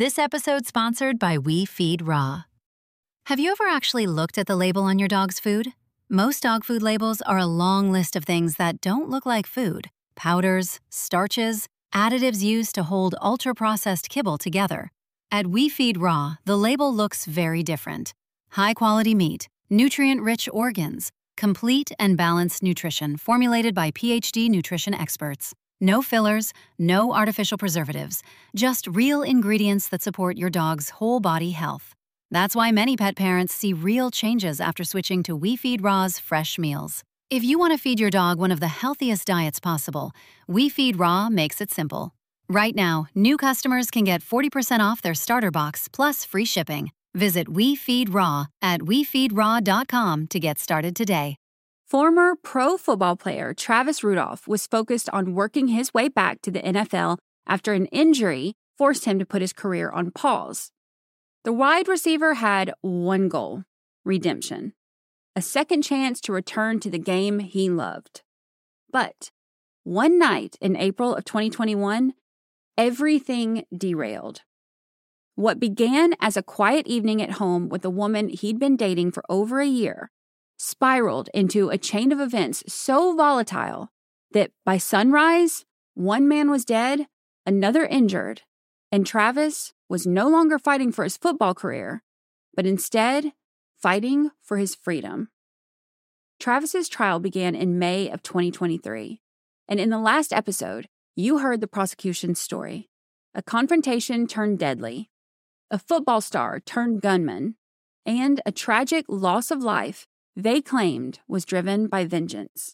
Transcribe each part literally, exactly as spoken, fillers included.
This episode's sponsored by We Feed Raw. Have you ever actually looked at the label on your dog's food? Most dog food labels are a long list of things that don't look like food. Powders, starches, additives used to hold ultra-processed kibble together. At We Feed Raw, the label looks very different. High-quality meat, nutrient-rich organs, complete and balanced nutrition formulated by P H D nutrition experts. No fillers, no artificial preservatives, just real ingredients that support your dog's whole body health. That's why many pet parents see real changes after switching to We Feed Raw's fresh meals. If you want to feed your dog one of the healthiest diets possible, We Feed Raw makes it simple. Right now, new customers can get forty percent off their starter box plus free shipping. Visit We Feed Raw at we feed raw dot com to get started today. Former pro football player Travis Rudolph was focused on working his way back to the N F L after an injury forced him to put his career on pause. The wide receiver had one goal: redemption, a second chance to return to the game he loved. But one night in April of twenty twenty-one, everything derailed. What began as a quiet evening at home with a woman he'd been dating for over a year spiraled into a chain of events so volatile that by sunrise, one man was dead, another injured, and Travis was no longer fighting for his football career, but instead fighting for his freedom. Travis's trial began in May of twenty twenty-three, and in the last episode, you heard the prosecution's story. A confrontation turned deadly, a football star turned gunman, and a tragic loss of life they claimed was driven by vengeance.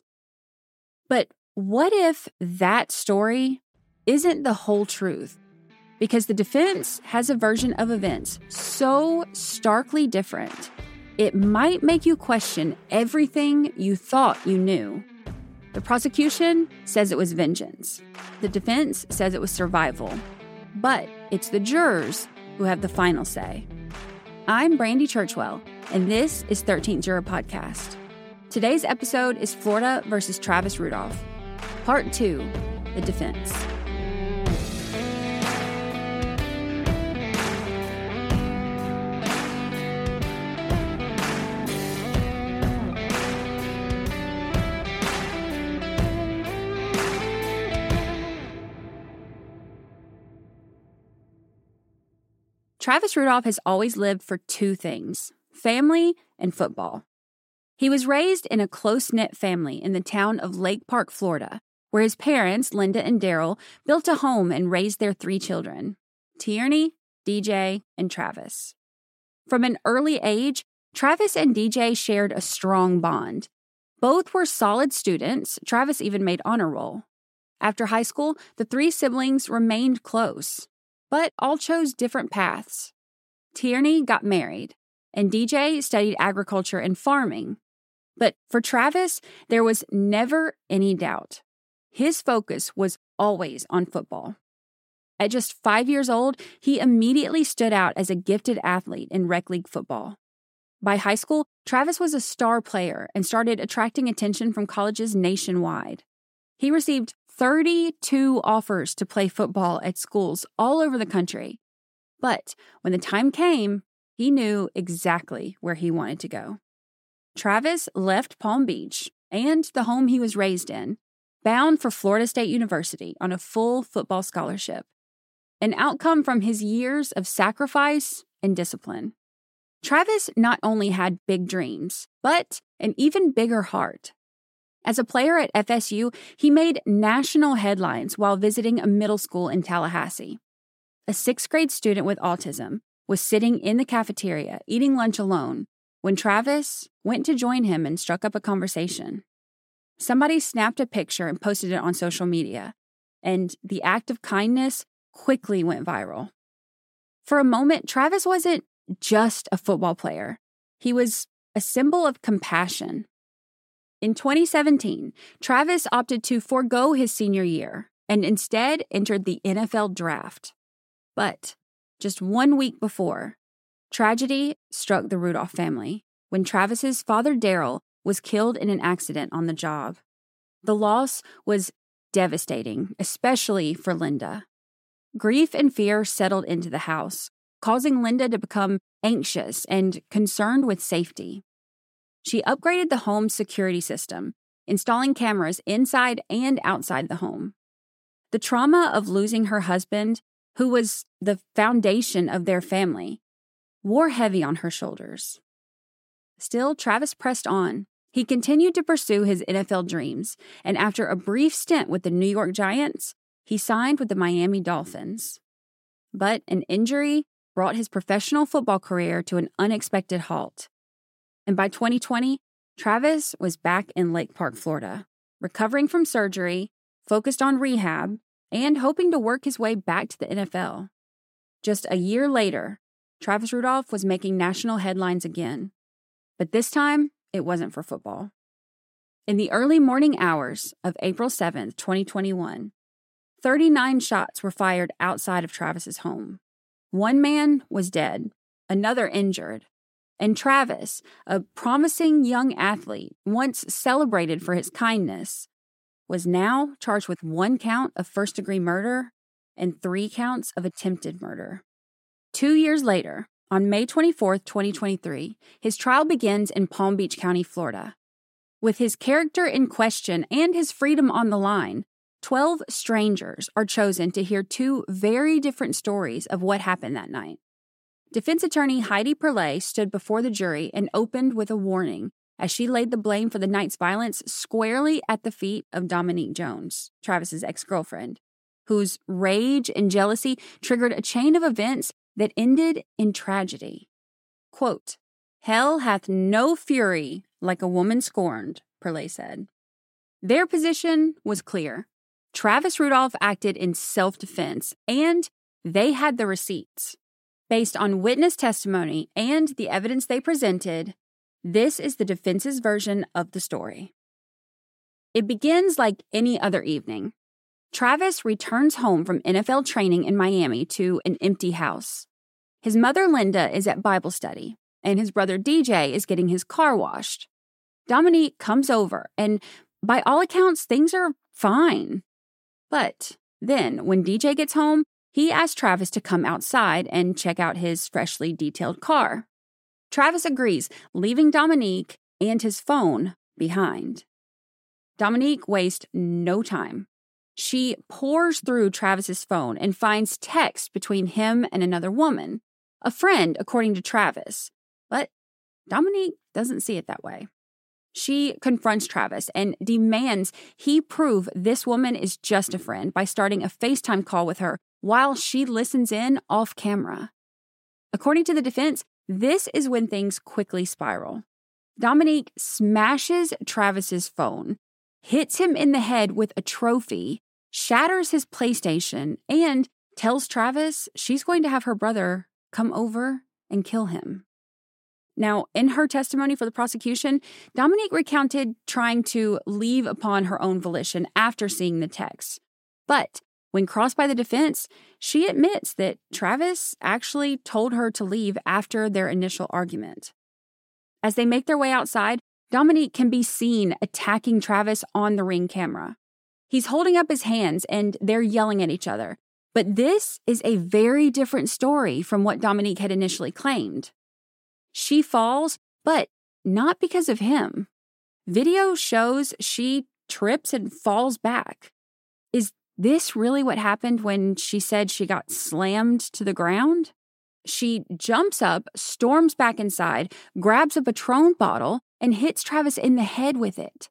But what if that story isn't the whole truth? Because the defense has a version of events so starkly different, it might make you question everything you thought you knew. The prosecution says it was vengeance. The defense says it was survival. But it's the jurors who have the final say. I'm Brandy Churchwell, and this is thirteenth Juror Podcast. Today's episode is Florida versus Travis Rudolph. Part two, the defense. Travis Rudolph has always lived for two things: family and football. He was raised in a close-knit family in the town of Lake Park, Florida, where his parents, Linda and Daryl, built a home and raised their three children, Tierney, D J, and Travis. From an early age, Travis and D J shared a strong bond. Both were solid students. Travis even made honor roll. After high school, the three siblings remained close, but all chose different paths. Tierney got married, and D J studied agriculture and farming. But for Travis, there was never any doubt. His focus was always on football. At just five years old, he immediately stood out as a gifted athlete in rec league football. By high school, Travis was a star player and started attracting attention from colleges nationwide. He received thirty-two offers to play football at schools all over the country. But when the time came, he knew exactly where he wanted to go. Travis left Palm Beach and the home he was raised in, bound for Florida State University on a full football scholarship, an outcome from his years of sacrifice and discipline. Travis not only had big dreams, but an even bigger heart. As a player at F S U, he made national headlines while visiting a middle school in Tallahassee. A sixth grade student with autism was sitting in the cafeteria eating lunch alone when Travis went to join him and struck up a conversation. Somebody snapped a picture and posted it on social media, and the act of kindness quickly went viral. For a moment, Travis wasn't just a football player. He was a symbol of compassion. In twenty seventeen, Travis opted to forego his senior year and instead entered the N F L draft. But just one week before, tragedy struck the Rudolph family when Travis's father, Daryl, was killed in an accident on the job. The loss was devastating, especially for Linda. grief and fear settled into the house, causing Linda to become anxious and concerned with safety. She upgraded the home's security system, installing cameras inside and outside the home. The trauma of losing her husband, who was the foundation of their family, wore heavy on her shoulders. Still, Travis pressed on. He continued to pursue his N F L dreams, and after a brief stint with the New York Giants, he signed with the Miami Dolphins. But an injury brought his professional football career to an unexpected halt. And by twenty twenty, Travis was back in Lake Park, Florida, recovering from surgery, focused on rehab, and hoping to work his way back to the N F L. Just a year later, Travis Rudolph was making national headlines again. But this time, it wasn't for football. In the early morning hours of April seventh, twenty twenty-one, thirty-nine shots were fired outside of Travis's home. One man was dead, another injured, and Travis, a promising young athlete once celebrated for his kindness, was now charged with one count of first-degree murder and three counts of attempted murder. Two years later, on May twenty-fourth, twenty twenty-three, his trial begins in Palm Beach County, Florida. With his character in question and his freedom on the line, twelve strangers are chosen to hear two very different stories of what happened that night. Defense attorney Heidi Perlet stood before the jury and opened with a warning as she laid the blame for the night's violence squarely at the feet of Dominique Jones, Travis's ex-girlfriend, whose rage and jealousy triggered a chain of events that ended in tragedy. Quote, "Hell hath no fury like a woman scorned," Perlet said. Their position was clear. Travis Rudolph acted in self-defense, and they had the receipts. Based on witness testimony and the evidence they presented, this is the defense's version of the story. It begins like any other evening. Travis returns home from N F L training in Miami to an empty house. His mother, Linda, is at Bible study, and his brother, D J, is getting his car washed. Dominique comes over, and by all accounts, things are fine. But then, when D J gets home, he asks Travis to come outside and check out his freshly detailed car. Travis agrees, leaving Dominique and his phone behind. Dominique wastes no time. She pours through Travis's phone and finds text between him and another woman, a friend, according to Travis. But Dominique doesn't see it that way. She confronts Travis and demands he prove this woman is just a friend by starting a FaceTime call with her while she listens in off camera. According to the defense, this is when things quickly spiral. Dominique smashes Travis's phone, hits him in the head with a trophy, shatters his PlayStation, and tells Travis she's going to have her brother come over and kill him. Now, in her testimony for the prosecution, Dominique recounted trying to leave upon her own volition after seeing the text. But when crossed by the defense, she admits that Travis actually told her to leave after their initial argument. As they make their way outside, Dominique can be seen attacking Travis on the Ring camera. He's holding up his hands and they're yelling at each other. But this is a very different story from what Dominique had initially claimed. She falls, but not because of him. Video shows she trips and falls back. Is this really what happened when she said she got slammed to the ground? She jumps up, storms back inside, grabs a Patron bottle, and hits Travis in the head with it.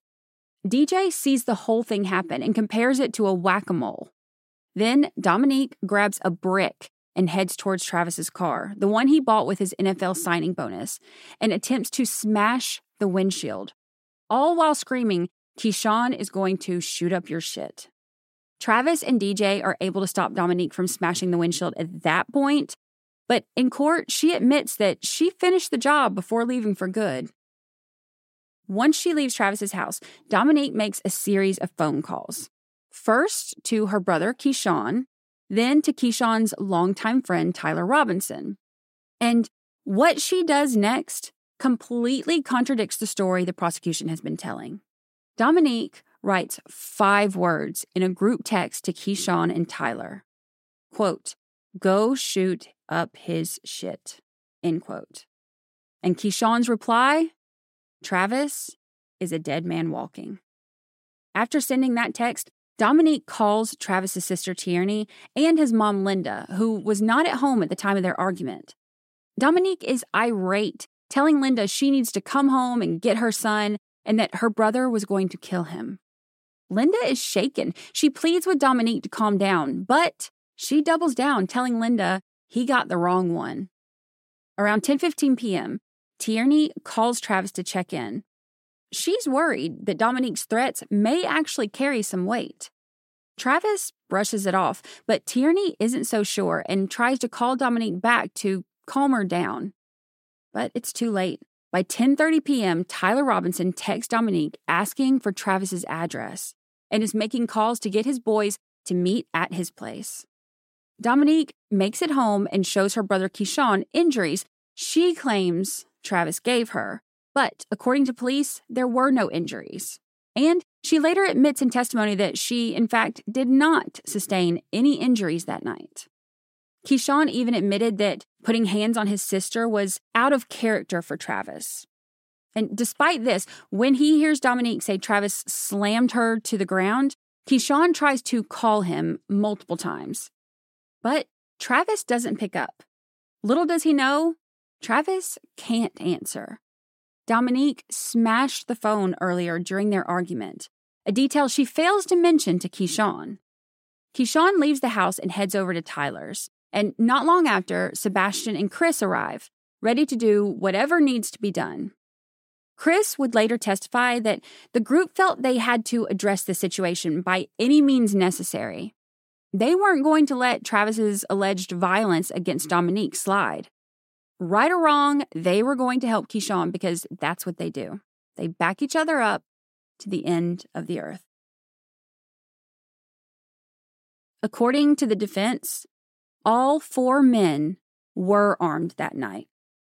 D J sees the whole thing happen and compares it to a whack-a-mole. Then Dominique grabs a brick and heads towards Travis's car, the one he bought with his N F L signing bonus, and attempts to smash the windshield, all while screaming, "Keyshawn is going to shoot up your shit." Travis and D J are able to stop Dominique from smashing the windshield at that point, but in court, she admits that she finished the job before leaving for good. Once she leaves Travis's house, Dominique makes a series of phone calls. First to her brother, Keyshawn, then to Keyshawn's longtime friend, Tyler Robinson. And what she does next completely contradicts the story the prosecution has been telling. Dominique writes five words in a group text to Keyshawn and Tyler. quote, "Go shoot up his shit," end quote. And Keyshawn's reply, "Travis is a dead man walking." After sending that text, Dominique calls Travis's sister Tierney and his mom Linda, who was not at home at the time of their argument. Dominique is irate, telling Linda she needs to come home and get her son and that her brother was going to kill him. Linda is shaken. She pleads with Dominique to calm down, but she doubles down, telling Linda he got the wrong one. Around ten fifteen p.m., Tierney calls Travis to check in. She's worried that Dominique's threats may actually carry some weight. Travis brushes it off, but Tierney isn't so sure and tries to call Dominique back to calm her down. But it's too late. By ten thirty p.m., Tyler Robinson texts Dominique asking for Travis's address and is making calls to get his boys to meet at his place. Dominique makes it home and shows her brother Keyshawn injuries she claims Travis gave her. But according to police, there were no injuries. And she later admits in testimony that she, in fact, did not sustain any injuries that night. Keyshawn even admitted that putting hands on his sister was out of character for Travis. And despite this, when he hears Dominique say Travis slammed her to the ground, Keyshawn tries to call him multiple times. But Travis doesn't pick up. Little does he know, Travis can't answer. Dominique smashed the phone earlier during their argument, a detail she fails to mention to Keyshawn. Keyshawn leaves the house and heads over to Tyler's, and not long after, Sebastian and Chris arrive, ready to do whatever needs to be done. Chris would later testify that the group felt they had to address the situation by any means necessary. They weren't going to let Travis's alleged violence against Dominique slide. Right or wrong, they were going to help Keyshawn because that's what they do. They back each other up to the end of the earth. According to the defense, all four men were armed that night.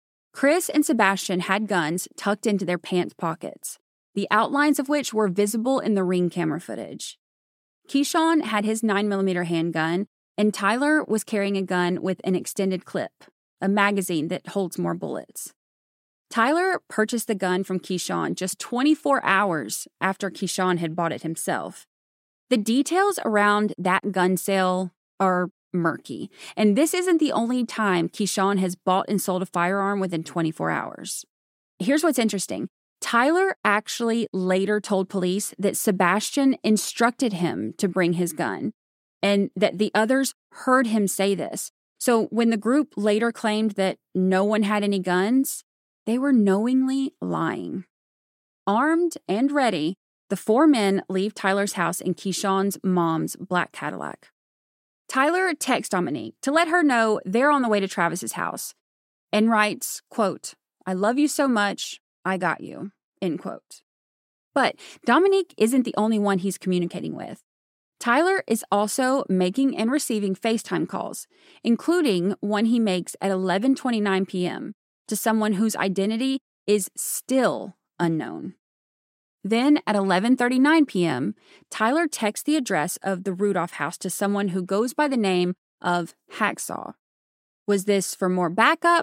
Chris and Sebastian had guns tucked into their pants pockets, the outlines of which were visible in the ring camera footage. Keyshawn had his nine millimeter handgun, and Tyler was carrying a gun with an extended clip, a magazine that holds more bullets. Tyler purchased the gun from Keyshawn just twenty-four hours after Keyshawn had bought it himself. The details around that gun sale are murky, and this isn't the only time Keyshawn has bought and sold a firearm within twenty-four hours. Here's what's interesting. Tyler actually later told police that Sebastian instructed him to bring his gun, and that the others heard him say this. So when the group later claimed that no one had any guns, they were knowingly lying. Armed and ready, the four men leave Tyler's house in Keyshawn's mom's black Cadillac. Tyler texts Dominique to let her know they're on the way to Travis's house and writes, quote, "I love you so much, I got you," end quote. But Dominique isn't the only one he's communicating with. Tyler is also making and receiving FaceTime calls, including one he makes at eleven twenty-nine p.m. to someone whose identity is still unknown. Then at eleven thirty-nine p.m., Tyler texts the address of the Rudolph house to someone who goes by the name of Hacksaw. Was this for more backup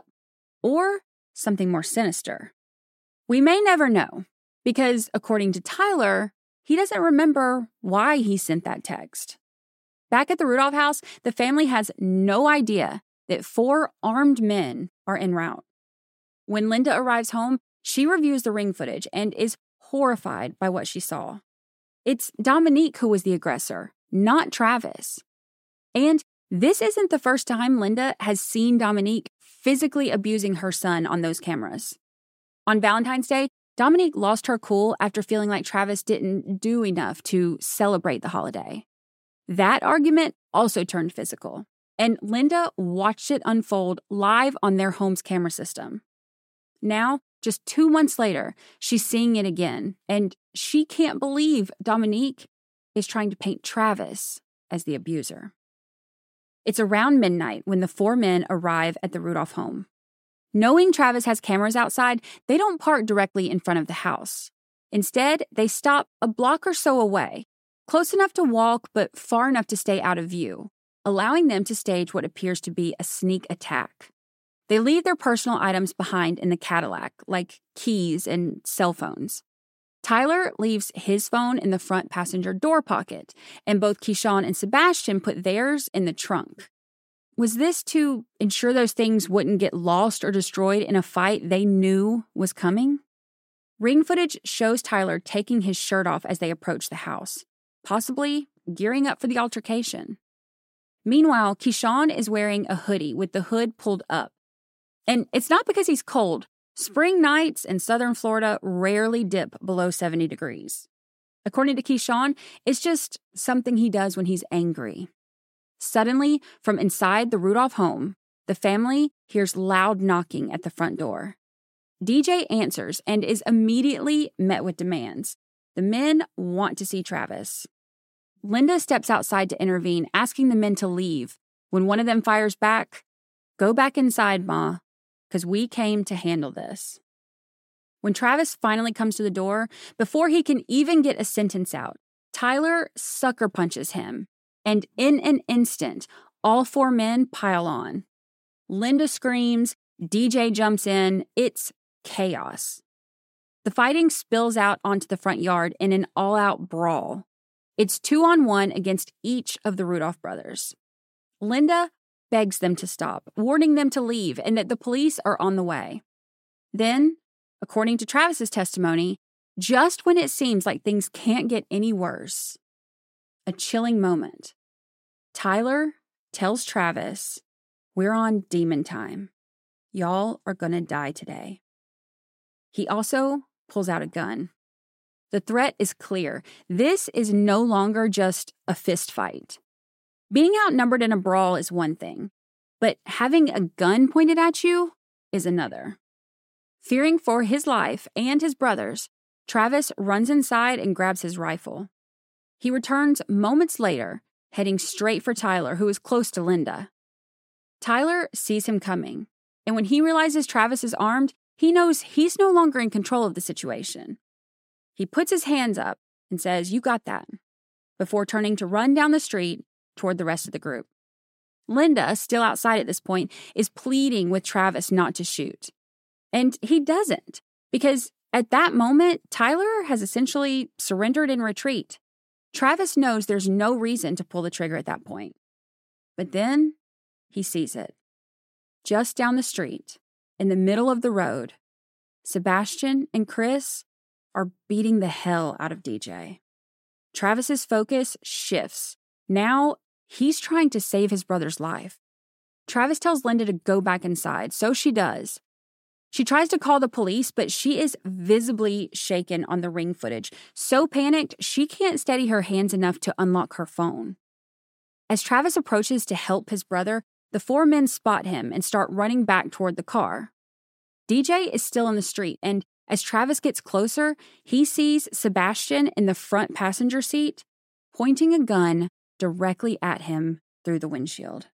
or something more sinister? We may never know, because according to Tyler, he doesn't remember why he sent that text. Back at the Rudolph house, the family has no idea that four armed men are en route. When Linda arrives home, she reviews the ring footage and is horrified by what she saw. It's Dominique who was the aggressor, not Travis. And this isn't the first time Linda has seen Dominique physically abusing her son on those cameras. On Valentine's Day, Dominique lost her cool after feeling like Travis didn't do enough to celebrate the holiday. That argument also turned physical, and Linda watched it unfold live on their home's camera system. Now, just two months later, she's seeing it again, and she can't believe Dominique is trying to paint Travis as the abuser. It's around midnight when the four men arrive at the Rudolph home. Knowing Travis has cameras outside, they don't park directly in front of the house. Instead, they stop a block or so away, close enough to walk but far enough to stay out of view, allowing them to stage what appears to be a sneak attack. They leave their personal items behind in the Cadillac, like keys and cell phones. Tyler leaves his phone in the front passenger door pocket, and both Keyshawn and Sebastian put theirs in the trunk. Was this to ensure those things wouldn't get lost or destroyed in a fight they knew was coming? Ring footage shows Tyler taking his shirt off as they approach the house, possibly gearing up for the altercation. Meanwhile, Keyshawn is wearing a hoodie with the hood pulled up. And it's not because he's cold. Spring nights in southern Florida rarely dip below seventy degrees. According to Keyshawn, it's just something he does when he's angry. Suddenly, from inside the Rudolph home, the family hears loud knocking at the front door. D J answers and is immediately met with demands. The men want to see Travis. Linda steps outside to intervene, asking the men to leave. When one of them fires back, "Go back inside, Ma, because we came to handle this." When Travis finally comes to the door, before he can even get a sentence out, Tyler sucker punches him, and in an instant, all four men pile on. Linda screams, D J jumps in, it's chaos. The fighting spills out onto the front yard in an all-out brawl. It's two on one against each of the Rudolph brothers. Linda begs them to stop, warning them to leave and that the police are on the way. Then, according to Travis's testimony, just when it seems like things can't get any worse, a chilling moment. Tyler tells Travis, "We're on demon time. Y'all are gonna die today." He also pulls out a gun. The threat is clear. This is no longer just a fist fight. Being outnumbered in a brawl is one thing, but having a gun pointed at you is another. Fearing for his life and his brother's, Travis runs inside and grabs his rifle. He returns moments later, heading straight for Tyler, who is close to Linda. Tyler sees him coming, and when he realizes Travis is armed, he knows he's no longer in control of the situation. He puts his hands up and says, "You got that," before turning to run down the street toward the rest of the group. Linda, still outside at this point, is pleading with Travis not to shoot. And he doesn't, because at that moment, Tyler has essentially surrendered in retreat. Travis knows there's no reason to pull the trigger at that point. But then he sees it. Just down the street, in the middle of the road, Sebastian and Chris are beating the hell out of D J. Travis's focus shifts. Now he's trying to save his brother's life. Travis tells Linda to go back inside, so she does. She tries to call the police, but she is visibly shaken on the ring footage, so panicked she can't steady her hands enough to unlock her phone. As Travis approaches to help his brother, the four men spot him and start running back toward the car. D J is still in the street, and as Travis gets closer, he sees Sebastian in the front passenger seat, pointing a gun directly at him through the windshield.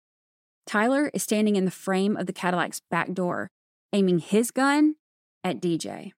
Tyler is standing in the frame of the Cadillac's back door, aiming his gun at D J.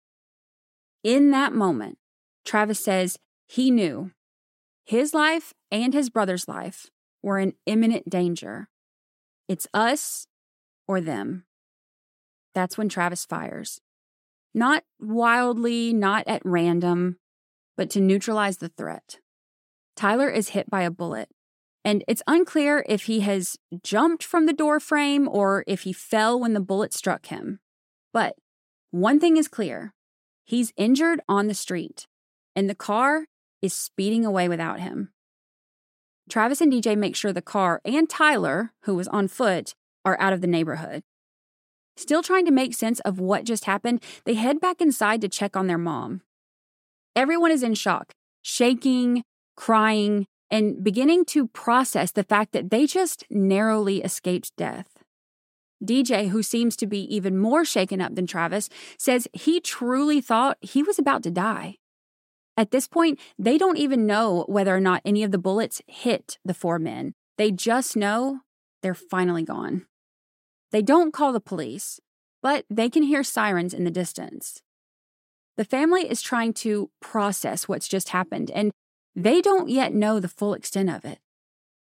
In that moment, Travis says he knew his life and his brother's life were in imminent danger. It's us or them. That's when Travis fires. Not wildly, not at random, but to neutralize the threat. Tyler is hit by a bullet, and it's unclear if he has jumped from the door frame or if he fell when the bullet struck him. But one thing is clear. He's injured on the street, and the car is speeding away without him. Travis and D J make sure the car and Tyler, who was on foot, are out of the neighborhood. Still trying to make sense of what just happened, they head back inside to check on their mom. Everyone is in shock, shaking, crying, and beginning to process the fact that they just narrowly escaped death. D J, who seems to be even more shaken up than Travis, says he truly thought he was about to die. At this point, they don't even know whether or not any of the bullets hit the four men. They just know they're finally gone. They don't call the police, but they can hear sirens in the distance. The family is trying to process what's just happened, and they don't yet know the full extent of it.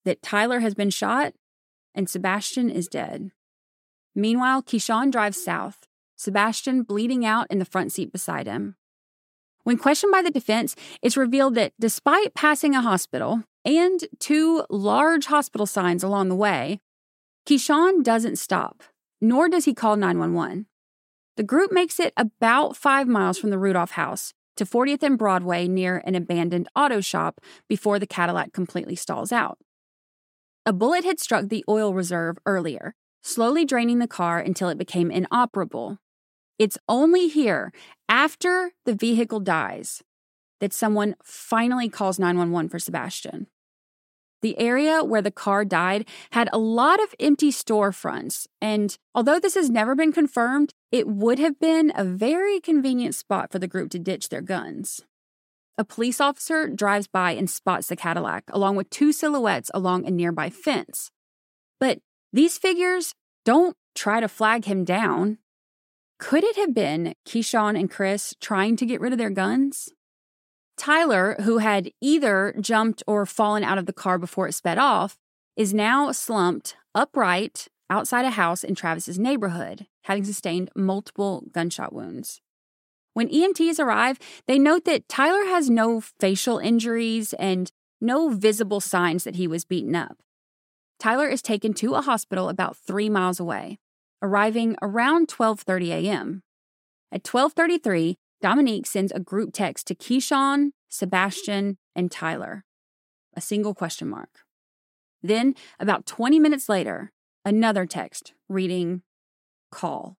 that Tyler has been shot and Sebastian is dead. Meanwhile, Keyshawn drives south, Sebastian bleeding out in the front seat beside him. When questioned by the defense, it's revealed that despite passing a hospital and two large hospital signs along the way, Keyshawn doesn't stop, nor does he call nine one one. The group makes it about five miles from the Rudolph house to fortieth and Broadway near an abandoned auto shop before the Cadillac completely stalls out. A bullet had struck the oil reserve earlier, slowly draining the car until it became inoperable. It's only here, after the vehicle dies, that someone finally calls nine one one for Sebastian. The area where the car died had a lot of empty storefronts, and although this has never been confirmed, it would have been a very convenient spot for the group to ditch their guns. A police officer drives by and spots the Cadillac, along with two silhouettes along a nearby fence. But these figures don't try to flag him down. Could it have been Keyshawn and Chris trying to get rid of their guns? Tyler, who had either jumped or fallen out of the car before it sped off, is now slumped upright outside a house in Travis's neighborhood, having sustained multiple gunshot wounds. When E M Ts arrive, they note that Tyler has no facial injuries and no visible signs that he was beaten up. Tyler is taken to a hospital about three miles away, arriving around twelve thirty a.m. At twelve thirty-three, Dominique sends a group text to Keyshawn, Sebastian, and Tyler. A single question mark. Then, about twenty minutes later, another text reading, "Call."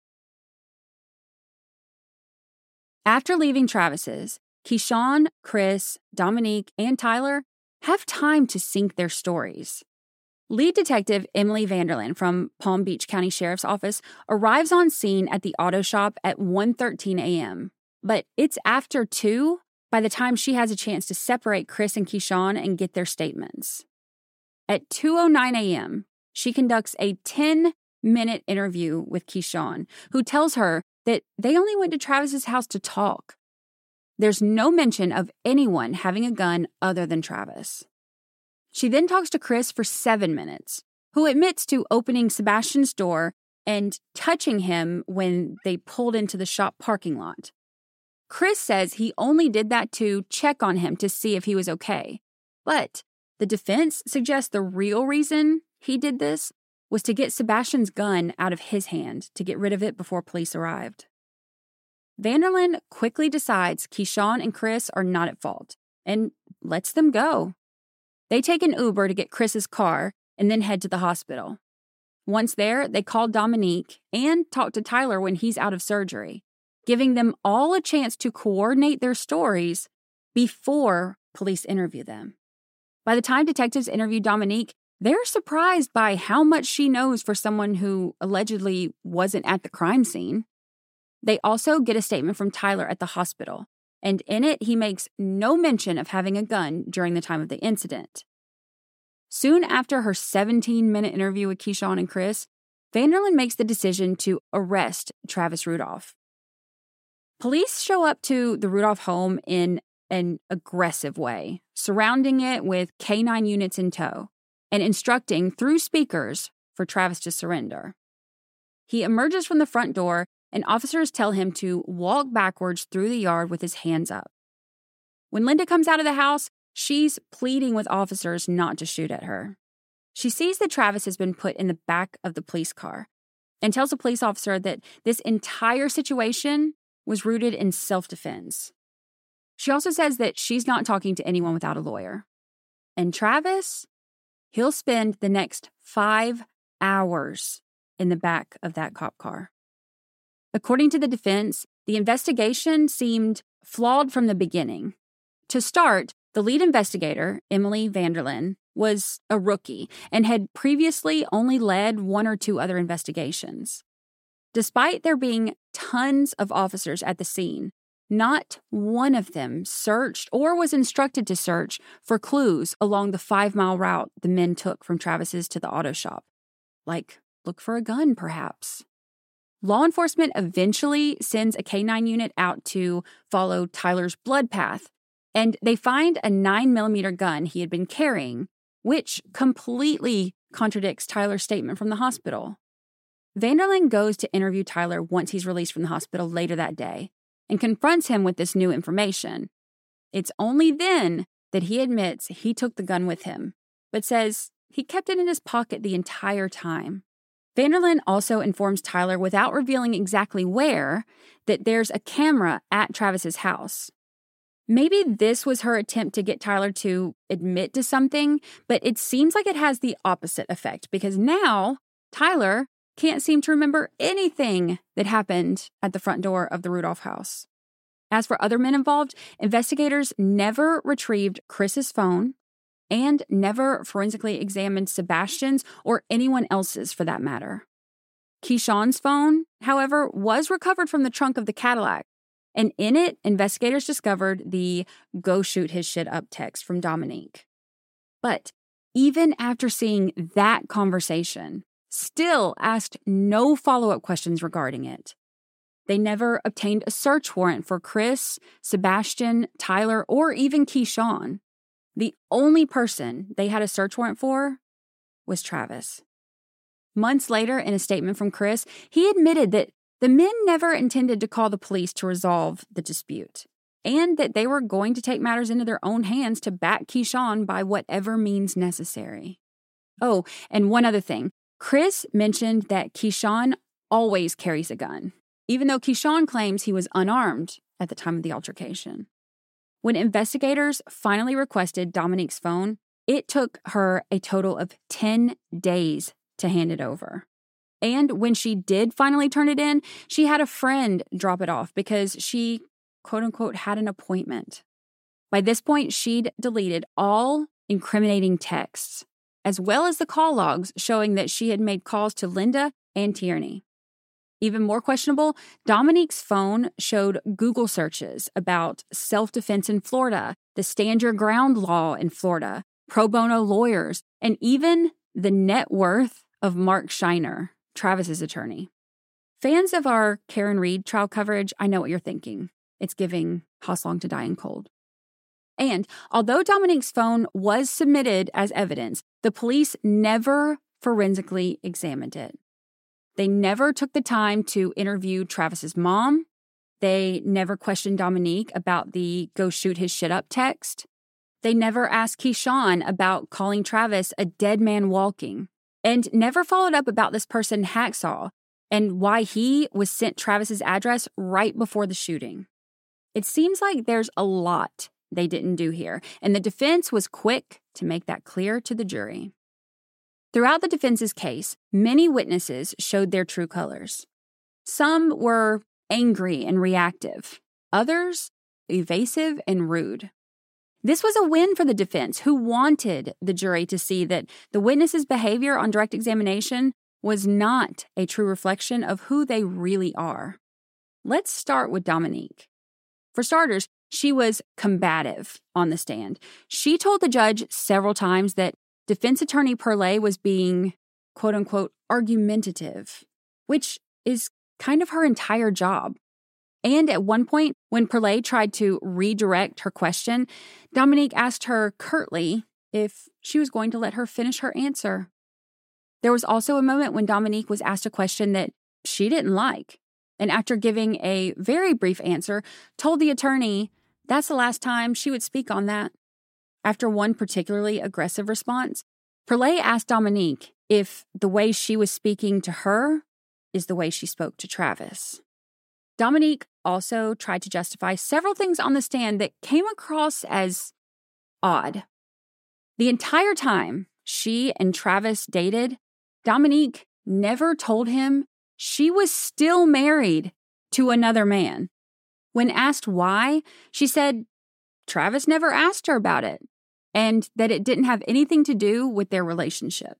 After leaving Travis's, Keyshawn, Chris, Dominique, and Tyler have time to sync their stories. Lead Detective Emily Vanderland from Palm Beach County Sheriff's Office arrives on scene at the auto shop at one thirteen a.m., but it's after two by the time she has a chance to separate Chris and Keyshawn and get their statements. At two oh nine a.m., she conducts a ten-minute interview with Keyshawn, who tells her that they only went to Travis's house to talk. There's no mention of anyone having a gun other than Travis. She then talks to Chris for seven minutes, who admits to opening Sebastian's door and touching him when they pulled into the shop parking lot. Chris says he only did that to check on him to see if he was okay. But the defense suggests the real reason he did this was to get Sebastian's gun out of his hand to get rid of it before police arrived. Vanderland quickly decides Keyshawn and Chris are not at fault and lets them go. They take an Uber to get Chris's car and then head to the hospital. Once there, they call Dominique and talk to Tyler when he's out of surgery, giving them all a chance to coordinate their stories before police interview them. By the time detectives interview Dominique, they're surprised by how much she knows for someone who allegedly wasn't at the crime scene. They also get a statement from Tyler at the hospital, and in it, he makes no mention of having a gun during the time of the incident. Soon after her seventeen-minute interview with Keyshawn and Chris, Vanderland makes the decision to arrest Travis Rudolph. Police show up to the Rudolph home in an aggressive way, surrounding it with K nine units in tow, and instructing through speakers for Travis to surrender. He emerges from the front door, and officers tell him to walk backwards through the yard with his hands up. When Linda comes out of the house, she's pleading with officers not to shoot at her. She sees that Travis has been put in the back of the police car and tells a police officer that this entire situation was rooted in self-defense. She also says that she's not talking to anyone without a lawyer. And Travis, he'll spend the next five hours in the back of that cop car. According to the defense, the investigation seemed flawed from the beginning. To start, the lead investigator, Emily Vanderland, was a rookie and had previously only led one or two other investigations. Despite there being tons of officers at the scene, not one of them searched or was instructed to search for clues along the five-mile route the men took from Travis's to the auto shop. Like, look for a gun, perhaps. Law enforcement eventually sends a K nine unit out to follow Tyler's blood path, and they find a nine millimeter gun he had been carrying, which completely contradicts Tyler's statement from the hospital. Vanderlyn goes to interview Tyler once he's released from the hospital later that day and confronts him with this new information. It's only then that he admits he took the gun with him, but says he kept it in his pocket the entire time. Vanderlyn also informs Tyler, without revealing exactly where, that there's a camera at Travis's house. Maybe this was her attempt to get Tyler to admit to something, but it seems like it has the opposite effect because now Tyler can't seem to remember anything that happened at the front door of the Rudolph house. As for other men involved, investigators never retrieved Chris's phone and never forensically examined Sebastian's or anyone else's for that matter. Keyshawn's phone, however, was recovered from the trunk of the Cadillac, and in it, investigators discovered the "go shoot his shit up" text from Dominique. But even after seeing that conversation, still asked no follow-up questions regarding it. They never obtained a search warrant for Chris, Sebastian, Tyler, or even Keyshawn. The only person they had a search warrant for was Travis. Months later, in a statement from Chris, he admitted that the men never intended to call the police to resolve the dispute, and that they were going to take matters into their own hands to back Keyshawn by whatever means necessary. Oh, and one other thing. Chris mentioned that Keyshawn always carries a gun, even though Keyshawn claims he was unarmed at the time of the altercation. When investigators finally requested Dominique's phone, it took her a total of ten days to hand it over. And when she did finally turn it in, she had a friend drop it off because she, quote-unquote, had an appointment. By this point, she'd deleted all incriminating texts, as well as the call logs showing that she had made calls to Linda and Tierney. Even more questionable, Dominique's phone showed Google searches about self-defense in Florida, the stand your ground law in Florida, pro bono lawyers, and even the net worth of Mark Shiner, Travis's attorney. Fans of our Karen Reed trial coverage, I know what you're thinking. It's giving House Long to Die in Cold. And although Dominique's phone was submitted as evidence, the police never forensically examined it. They never took the time to interview Travis's mom. They never questioned Dominique about the "go shoot his shit up" text. They never asked Keyshawn about calling Travis a dead man walking, and never followed up about this person Hacksaw and why he was sent Travis's address right before the shooting. It seems like there's a lot they didn't do here, and the defense was quick to make that clear to the jury. Throughout the defense's case, many witnesses showed their true colors. Some were angry and reactive, others evasive and rude. This was a win for the defense, who wanted the jury to see that the witnesses' behavior on direct examination was not a true reflection of who they really are. Let's start with Dominique. For starters, she was combative on the stand. She told the judge several times that defense attorney Perlay was being, quote-unquote, argumentative, which is kind of her entire job. And at one point, when Perlay tried to redirect her question, Dominique asked her curtly if she was going to let her finish her answer. There was also a moment when Dominique was asked a question that she didn't like, and after giving a very brief answer, told the attorney that's the last time she would speak on that. After one particularly aggressive response, Perlay asked Dominique if the way she was speaking to her is the way she spoke to Travis. Dominique also tried to justify several things on the stand that came across as odd. The entire time she and Travis dated, Dominique never told him she was still married to another man. When asked why, she said Travis never asked her about it, and that it didn't have anything to do with their relationship.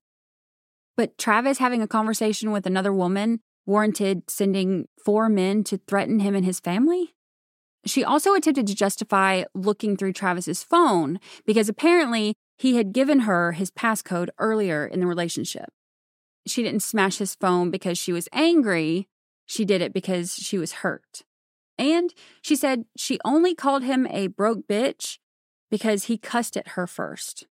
But Travis having a conversation with another woman warranted sending four men to threaten him and his family? She also attempted to justify looking through Travis's phone because apparently he had given her his passcode earlier in the relationship. She didn't smash his phone because she was angry. She did it because she was hurt. And she said she only called him a broke bitch because he cussed at her first.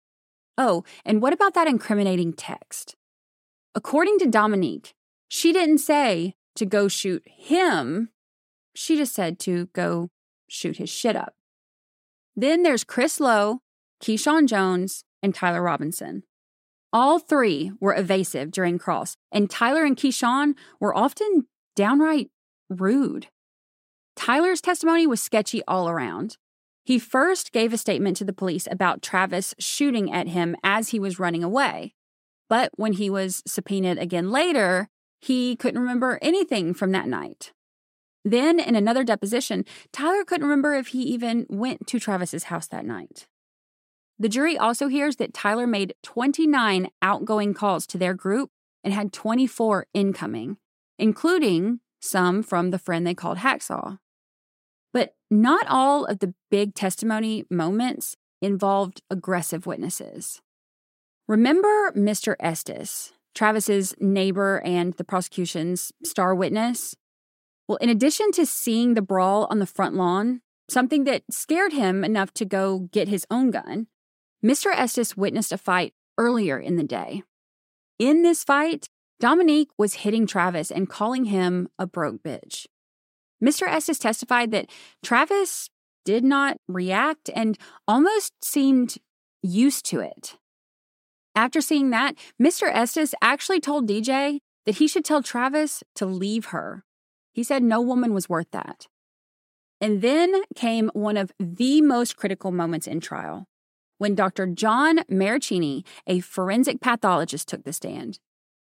Oh, and what about that incriminating text? According to Dominique, she didn't say to go shoot him. She just said to go shoot his shit up. Then there's Chris Lowe, Keyshawn Jones, and Tyler Robinson. All three were evasive during cross, and Tyler and Keyshawn were often downright rude. Tyler's testimony was sketchy all around. He first gave a statement to the police about Travis shooting at him as he was running away. But when he was subpoenaed again later, he couldn't remember anything from that night. Then, in another deposition, Tyler couldn't remember if he even went to Travis's house that night. The jury also hears that Tyler made twenty-nine outgoing calls to their group and had twenty-four incoming, including some from the friend they called Hacksaw. But not all of the big testimony moments involved aggressive witnesses. Remember Mister Estes, Travis's neighbor and the prosecution's star witness? Well, in addition to seeing the brawl on the front lawn, something that scared him enough to go get his own gun, Mister Estes witnessed a fight earlier in the day. In this fight, Dominique was hitting Travis and calling him a broke bitch. Mister Estes testified that Travis did not react and almost seemed used to it. After seeing that, Mister Estes actually told D J that he should tell Travis to leave her. He said no woman was worth that. And then came one of the most critical moments in trial, when Doctor John Maricini, a forensic pathologist, took the stand.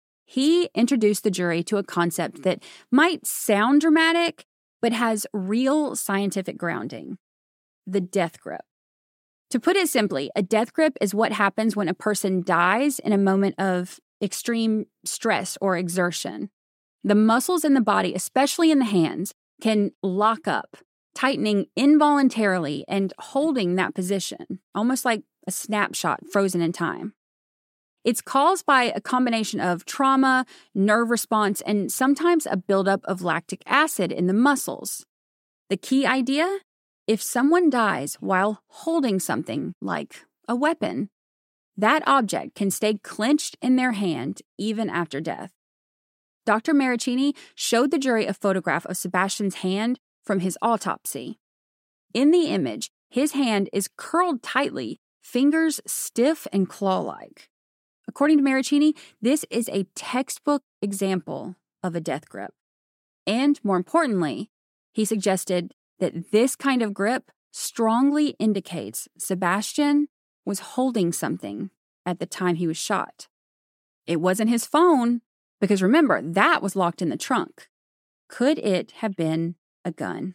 He introduced the jury to a concept that might sound dramatic, but has real scientific grounding: the death grip. To put it simply, a death grip is what happens when a person dies in a moment of extreme stress or exertion. The muscles in the body, especially in the hands, can lock up, tightening involuntarily and holding that position, almost like a snapshot frozen in time. It's caused by a combination of trauma, nerve response, and sometimes a buildup of lactic acid in the muscles. The key idea? If someone dies while holding something like a weapon, that object can stay clenched in their hand even after death. Doctor Maricini showed the jury a photograph of Sebastian's hand from his autopsy. In the image, his hand is curled tightly, fingers stiff and claw-like. According to Maricini, this is a textbook example of a death grip. And more importantly, he suggested that this kind of grip strongly indicates Sebastian was holding something at the time he was shot. It wasn't his phone, because remember, that was locked in the trunk. Could it have been a gun?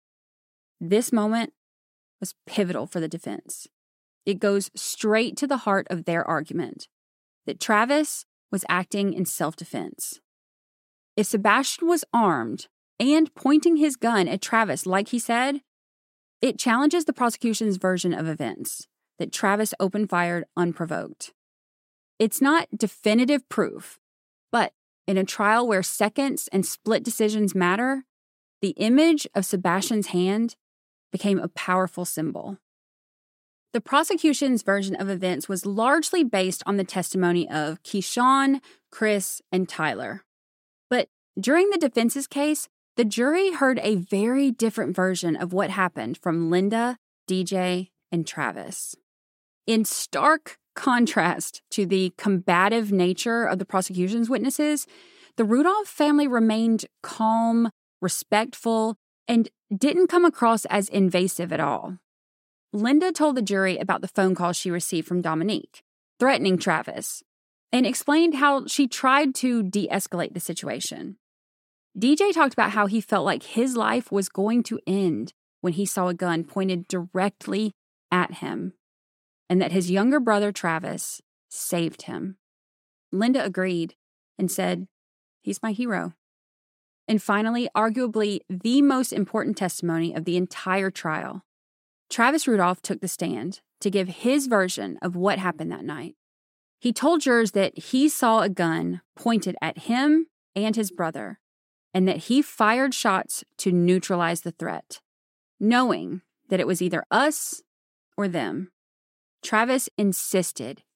This moment was pivotal for the defense. It goes straight to the heart of their argument, that Travis was acting in self-defense. If Sebastian was armed and pointing his gun at Travis like he said, it challenges the prosecution's version of events, that Travis opened fire unprovoked. It's not definitive proof, but in a trial where seconds and split decisions matter, the image of Sebastian's hand became a powerful symbol. The prosecution's version of events was largely based on the testimony of Keyshawn, Chris, and Tyler. But during the defense's case, the jury heard a very different version of what happened from Linda, D J, and Travis. In stark contrast to the combative nature of the prosecution's witnesses, the Rudolph family remained calm, respectful, and didn't come across as invasive at all. Linda told the jury about the phone call she received from Dominique, threatening Travis, and explained how she tried to de-escalate the situation. D J talked about how he felt like his life was going to end when he saw a gun pointed directly at him, and that his younger brother, Travis, saved him. Linda agreed and said, "He's my hero." And finally, arguably the most important testimony of the entire trial, Travis Rudolph took the stand to give his version of what happened that night. He told jurors that he saw a gun pointed at him and his brother, and that he fired shots to neutralize the threat, knowing that it was either us or them. Travis insisted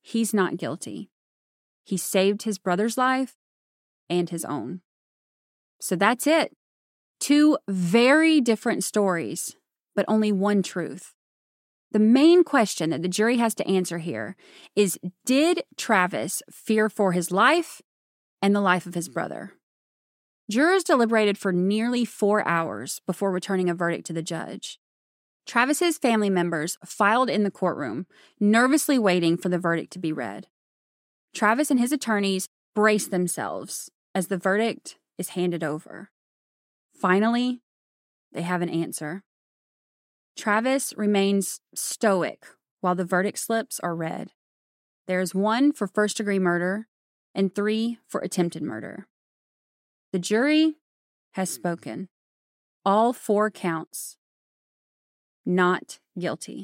he's not guilty. He saved his brother's life and his own. So that's it. Two very different stories, but only one truth. The main question that the jury has to answer here is, did Travis fear for his life and the life of his brother? Jurors deliberated for nearly four hours before returning a verdict to the judge. Travis's family members filed in the courtroom, nervously waiting for the verdict to be read. Travis and his attorneys braced themselves as the verdict is handed over. Finally, they have an answer. Travis remains stoic while the verdict slips are read. There is one for first-degree murder and three for attempted murder. The jury has spoken. All four counts. Not guilty.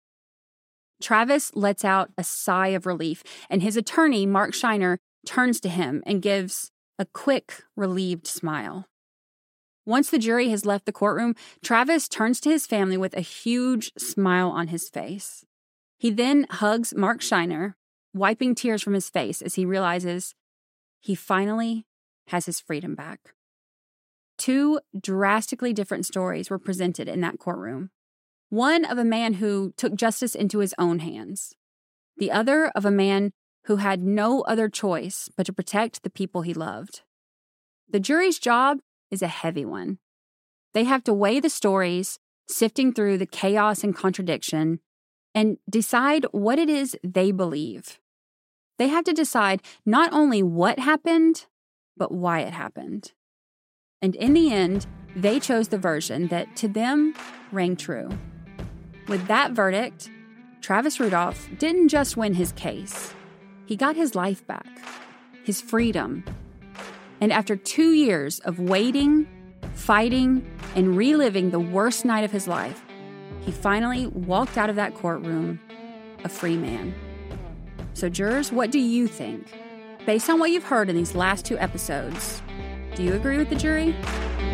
Travis lets out a sigh of relief, and his attorney, Mark Shiner, turns to him and gives a quick, relieved smile. Once the jury has left the courtroom, Travis turns to his family with a huge smile on his face. He then hugs Mark Shiner, wiping tears from his face as he realizes he finally has his freedom back. Two drastically different stories were presented in that courtroom. One of a man who took justice into his own hands. The other of a man who had no other choice but to protect the people he loved. The jury's job is a heavy one. They have to weigh the stories, sifting through the chaos and contradiction, and decide what it is they believe. They have to decide not only what happened, but why it happened. And in the end, they chose the version that to them rang true. With that verdict, Travis Rudolph didn't just win his case. He got his life back, his freedom. And after two years of waiting, fighting, and reliving the worst night of his life, he finally walked out of that courtroom a free man. So jurors, what do you think? Based on what you've heard in these last two episodes, do you agree with the jury?